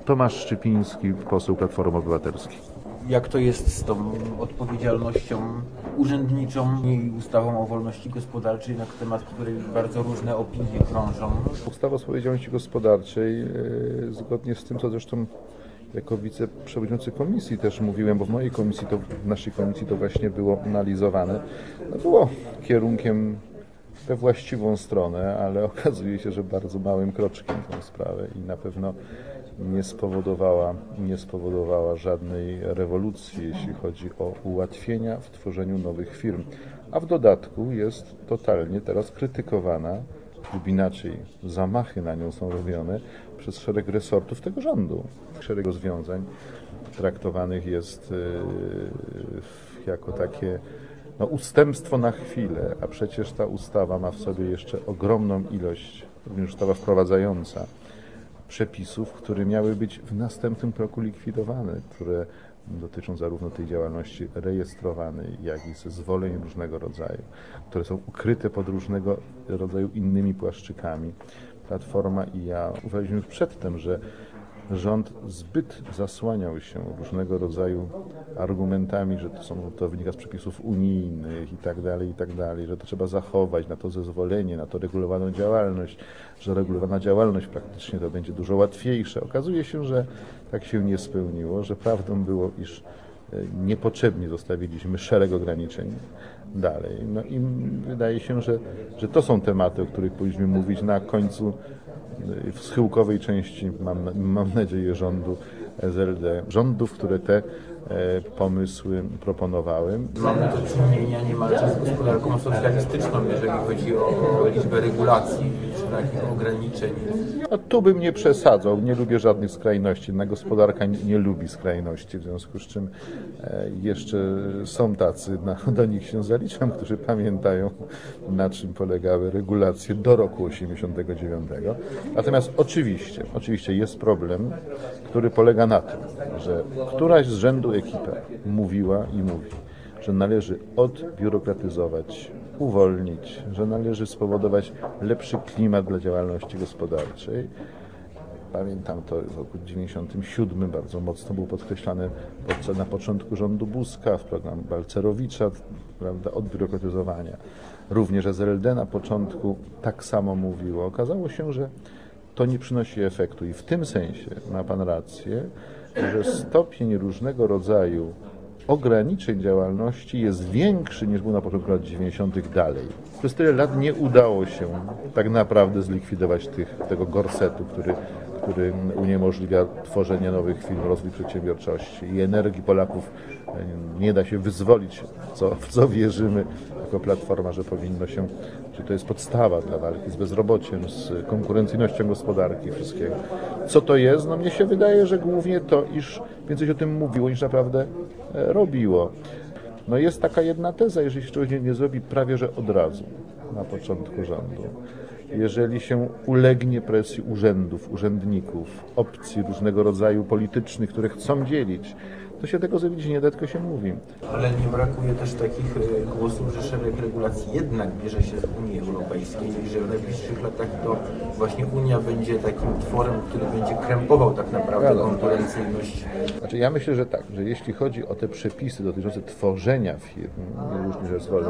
Tomasz Szczypiński, poseł Platformy Obywatelskiej. Jak to jest z tą odpowiedzialnością urzędniczą i ustawą o wolności gospodarczej, na temat której bardzo różne opinie krążą? Ustawa o odpowiedzialności gospodarczej, zgodnie z tym, co zresztą jako wiceprzewodniczący komisji też mówiłem, bo w naszej komisji to właśnie było analizowane, było kierunkiem we właściwą stronę, ale okazuje się, że bardzo małym kroczkiem tę sprawę i na pewno nie spowodowała żadnej rewolucji, jeśli chodzi o ułatwienia w tworzeniu nowych firm. A w dodatku jest totalnie teraz krytykowana, lub inaczej zamachy na nią są robione przez szereg resortów tego rządu. Szereg rozwiązań traktowanych jest jako takie ustępstwo na chwilę, a przecież ta ustawa ma w sobie jeszcze ogromną ilość, również ustawa wprowadzająca, przepisów, które miały być w następnym kroku likwidowane, które dotyczą zarówno tej działalności rejestrowanej, jak i zezwoleń różnego rodzaju, które są ukryte pod różnego rodzaju innymi płaszczykami. Platforma i ja uważaliśmy już przedtem, że rząd zbyt zasłaniał się różnego rodzaju argumentami, że to wynika z przepisów unijnych i tak dalej, że to trzeba zachować na to zezwolenie, na to regulowaną działalność, że regulowana działalność praktycznie to będzie dużo łatwiejsze. Okazuje się, że tak się nie spełniło, że prawdą było, iż niepotrzebnie zostawiliśmy szereg ograniczeń dalej. No i wydaje się, że to są tematy, o których powinniśmy mówić na końcu w schyłkowej części, mam nadzieję, rządu SLD, rządów, które te pomysły proponowały. Mamy do czynienia niemalże z gospodarką socjalistyczną, jeżeli chodzi o liczbę regulacji, takich ograniczeń. No, tu bym nie przesadzał, nie lubię żadnych skrajności. Gospodarka nie lubi skrajności, w związku z czym jeszcze są tacy, do nich się zaliczam, którzy pamiętają, na czym polegały regulacje do roku 1989. Natomiast oczywiście jest problem, który polega na tym, że któraś z rzędu ekipa mówiła i mówi, że należy odbiurokratyzować, uwolnić, że należy spowodować lepszy klimat dla działalności gospodarczej. Pamiętam to w roku 1997 bardzo mocno było podkreślane na początku rządu Buzka, w programie Balcerowicza, prawda, odbiurokratyzowania. Również SLD na początku tak samo mówiło. Okazało się, że to nie przynosi efektu i w tym sensie ma Pan rację, że stopień różnego rodzaju ograniczeń działalności jest większy niż był na początku lat 90. dalej. Przez tyle lat nie udało się tak naprawdę zlikwidować tego gorsetu, który uniemożliwia tworzenie nowych firm, rozwój przedsiębiorczości i energii Polaków nie da się wyzwolić, w co wierzymy jako Platforma, że powinno się, że to jest podstawa dla walki z bezrobociem, z konkurencyjnością gospodarki, wszystkiego. Co to jest? No mnie się wydaje, że głównie to, iż więcej się o tym mówiło, niż naprawdę robiło. No jest taka jedna teza, jeżeli się czegoś nie zrobi prawie że od razu, na początku rządu. Jeżeli się ulegnie presji urzędów, urzędników, opcji różnego rodzaju politycznych, które chcą dzielić, to się tego zrobić nie da, tylko się mówi. Ale nie brakuje też takich głosów, że szereg regulacji jednak bierze się z Unii Europejskiej i że w najbliższych latach to właśnie Unia będzie takim tworem, który będzie krępował tak naprawdę konkurencyjność. Znaczy ja myślę, że tak, że jeśli chodzi o te przepisy dotyczące tworzenia firm, różnych zezwoleń,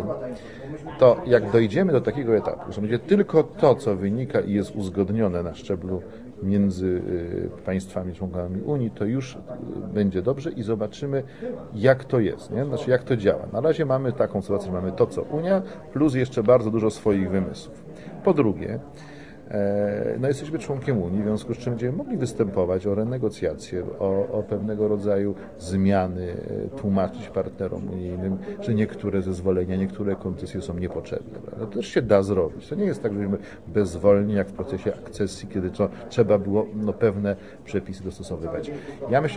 to jak dojdziemy do takiego etapu, że będzie tylko to, co wynika i jest uzgodnione na szczeblu między państwami członkami Unii, to już będzie dobrze i zobaczymy, jak to jest, nie? Znaczy, jak to działa. Na razie mamy taką sytuację, że mamy to, co Unia, plus jeszcze bardzo dużo swoich wymysłów. Po drugie, jesteśmy członkiem Unii, w związku z czym będziemy mogli występować o renegocjacje, o pewnego rodzaju zmiany, tłumaczyć partnerom unijnym, że niektóre zezwolenia, niektóre koncesje są niepotrzebne. To też się da zrobić. To nie jest tak, że jesteśmy bezwolni jak w procesie akcesji, kiedy trzeba było pewne przepisy dostosowywać. Ja myślę,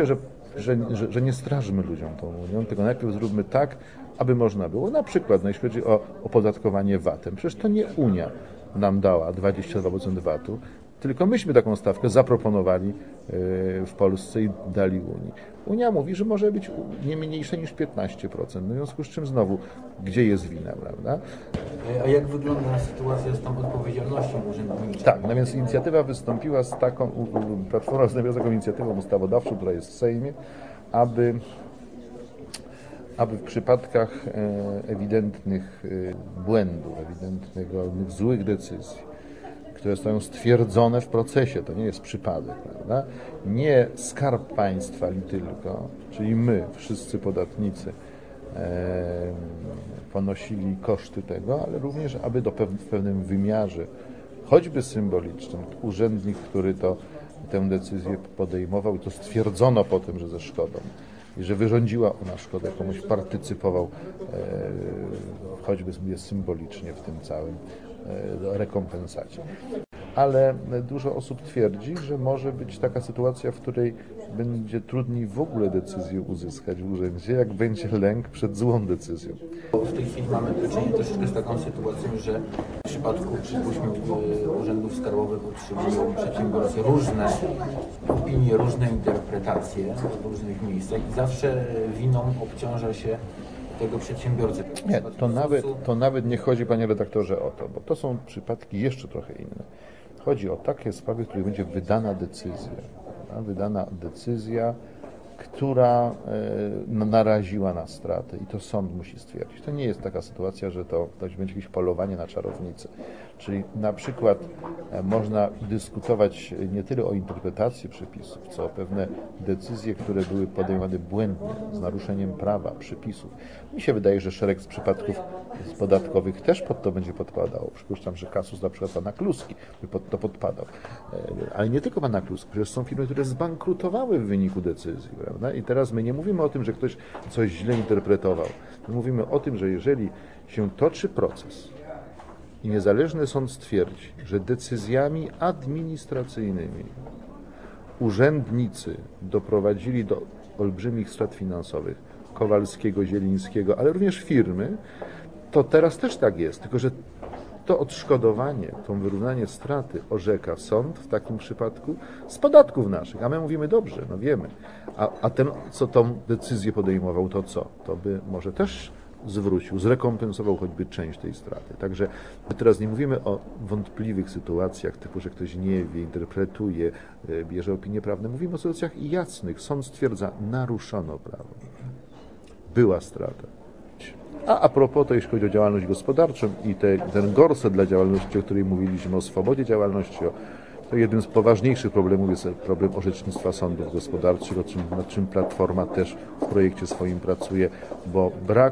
że nie strażmy ludziom tą Unią, tylko najpierw zróbmy tak, aby można było, na przykład, jeśli chodzi o opodatkowanie VAT-em. Przecież to nie Unia nam dała 22% VAT-u, Tylko myśmy taką stawkę zaproponowali w Polsce i dali Unii. Unia mówi, że może być nie mniejsze niż 15%. W związku z czym znowu, gdzie jest wina, prawda? A jak wygląda sytuacja z tą odpowiedzialnością urzędniczą? Tak, no więc inicjatywa wystąpiła z taką, Platforma wystąpiła z taką inicjatywą ustawodawczą, która jest w Sejmie, aby w przypadkach ewidentnych błędów, ewidentnych złych decyzji, które zostają stwierdzone w procesie, to nie jest przypadek, prawda? Nie Skarb Państwa tylko, czyli my, wszyscy podatnicy, ponosili koszty tego, ale również, aby w pewnym wymiarze, choćby symbolicznym, urzędnik, który tę decyzję podejmował i to stwierdzono potem, że ze szkodą i że wyrządziła ona szkodę, komuś partycypował, choćby symbolicznie w tym całym rekompensacie. Ale dużo osób twierdzi, że może być taka sytuacja, w której będzie trudniej w ogóle decyzję uzyskać w urzędzie, jak będzie lęk przed złą decyzją. W tej chwili mamy do czynienia troszeczkę z taką sytuacją, że w przypadku, przypuśćmy, urzędów skarbowych otrzymują przedsiębiorcy różne opinie, różne interpretacje w różnych miejscach i zawsze winą obciąża się tego przedsiębiorcy. Nie, to nawet nie chodzi, panie redaktorze, o to, bo to są przypadki jeszcze trochę inne. Chodzi o takie sprawy, w których będzie wydana decyzja, która naraziła na straty i to sąd musi stwierdzić. To nie jest taka sytuacja, że to będzie jakieś polowanie na czarownicę. Czyli na przykład można dyskutować nie tyle o interpretacji przepisów, co o pewne decyzje, które były podejmowane błędnie, z naruszeniem prawa, przepisów. Mi się wydaje, że szereg z przypadków podatkowych też pod to będzie podpadało. Przypuszczam, że kasus na przykład pana Kluski by pod to podpadał. Ale nie tylko pana Kluski, przecież są firmy, które zbankrutowały w wyniku decyzji, prawda? I teraz my nie mówimy o tym, że ktoś coś źle interpretował. My mówimy o tym, że jeżeli się toczy proces i niezależny sąd stwierdzi, że decyzjami administracyjnymi urzędnicy doprowadzili do olbrzymich strat finansowych Kowalskiego, Zielińskiego, ale również firmy, to teraz też tak jest, tylko że to odszkodowanie, to wyrównanie straty orzeka sąd w takim przypadku z podatków naszych. A my mówimy dobrze, no wiemy. A ten, co tą decyzję podejmował, to co? To by może też zwrócił, zrekompensował choćby część tej straty. Także my teraz nie mówimy o wątpliwych sytuacjach, typu, że ktoś nie wie, interpretuje, bierze opinie prawne. Mówimy o sytuacjach jasnych. Sąd stwierdza, naruszono prawo. Była strata. A propos, to jeśli chodzi o działalność gospodarczą i ten gorset dla działalności, o której mówiliśmy, o swobodzie działalności, to jednym z poważniejszych problemów jest problem orzecznictwa sądów gospodarczych, nad czym Platforma też w projekcie swoim pracuje, bo brak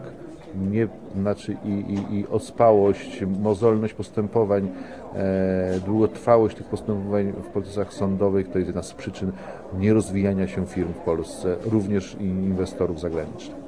i ospałość, mozolność postępowań, długotrwałość tych postępowań w procesach sądowych to jest jedna z przyczyn nierozwijania się firm w Polsce, również i inwestorów zagranicznych.